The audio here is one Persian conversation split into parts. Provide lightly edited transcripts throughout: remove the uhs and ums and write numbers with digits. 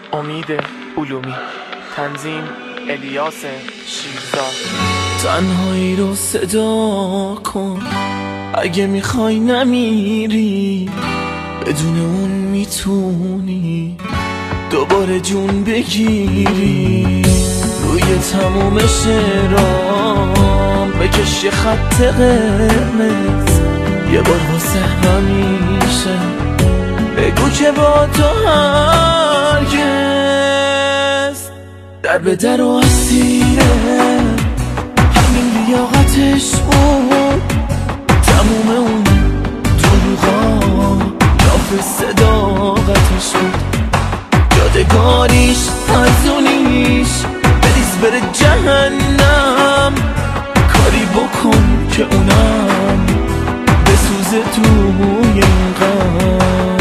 امید علومی، تنظیم الیاس شیرزاد. تنهایی رو صدا کن اگه میخوای نمیری، بدون اون میتونی دوباره جون بگیری. روی تموم شعرام بکش یه خط قرمز، یه بار واسه همیشه بگو که با تو هرگز در به در و اسیره. همین لیاقتش بود، تموم اون دروغا لاف صداقتش بود. یادگاریش ارزونیش بریز بره جهنم، کاری بکن که اونم بسوزه توی این غم.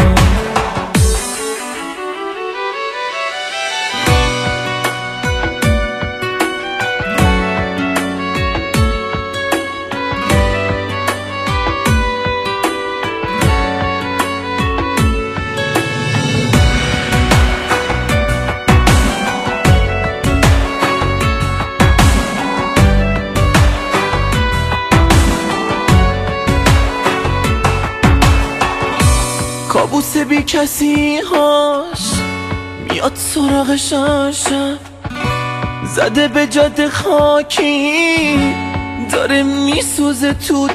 کابوس بی کسی هاش میاد سراغش شب، زده به جاده خاکی داره میسوزه تو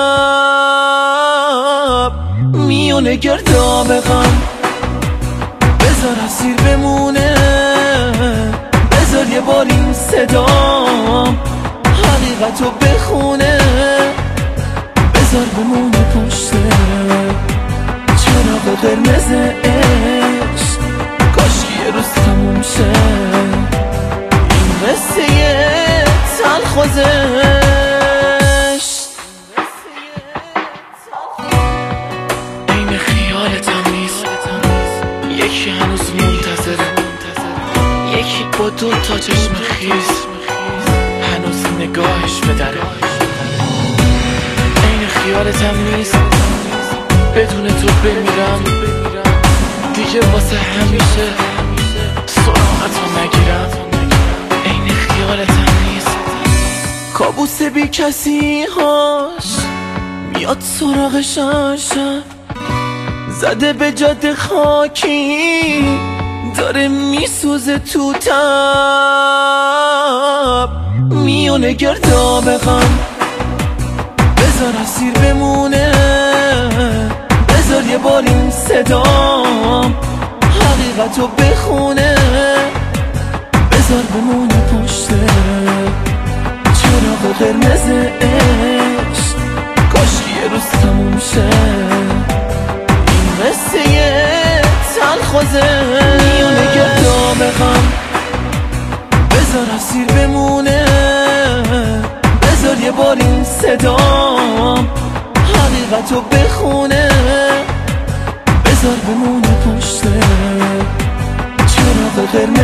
تب. میونه گرداب غم، بذار اسیر بمونه، بذار یه بار این صدام حقیقتو بخونه، بذار بمونه پشته چراغ قرمز عشق. کاشکی یه روز تموم شه این قصه تلخ و زشت. عین خیالتم نیست، یکی هنوز منتظره، یکی با 2 تا چشم خیز هنوز نگاهش به دره. عین خیالتم نیست، بدون تو بمیرم دیگه واسه همیشه سراغتو نگیرم. عین خیالتم نیست. کابوس بی کسی هاش میاد سراغش شب، زده به جاده خاکی داره میسوزه تو تب. میونه گرداب غم، بذار اسیر بمونه، بذار یه بار این صدام حقیقتو بخونه، بذار بمونه پشته چراغ قرمز عشق. کاشکی یه روز تموم شه این قصه تلخ و زشت. میونه گرداب غم، بذار اسیر بمونه، بذار یه بار این صدام حقیقتو بخونه، بذار بمونه پشته چراغ قرمز